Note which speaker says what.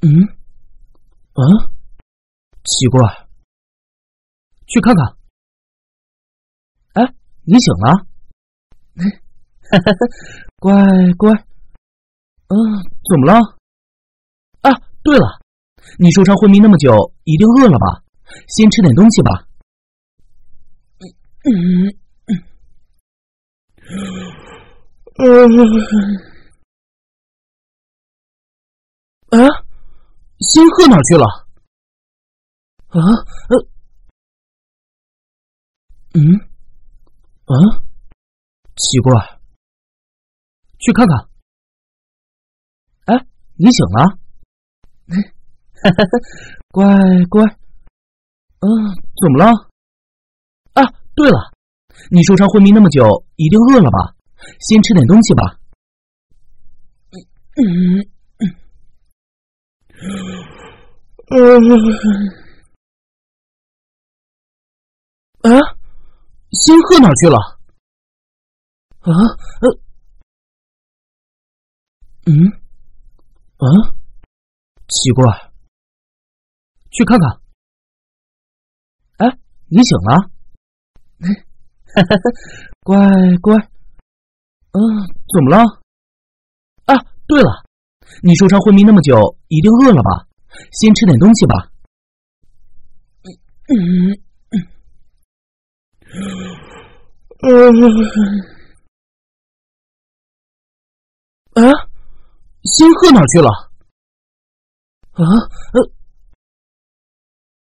Speaker 1: 嗯，奇怪，去看看。哎，你醒了？乖乖。怎么了？啊，对了，你受伤昏迷那么久，一定饿了吧？先吃点东西吧。仙鹤哪儿去了？奇怪，去看看。哎，你醒了？乖乖。怎么了？啊，对了，你受伤昏迷那么久，一定饿了吧？先吃点东西吧。仙鹤哪儿去了？奇怪，去看看。哎，你醒了？乖乖。怎么了？啊，对了，你受伤昏迷那么久，一定饿了吧？先吃点东西吧。仙鹤哪儿去了？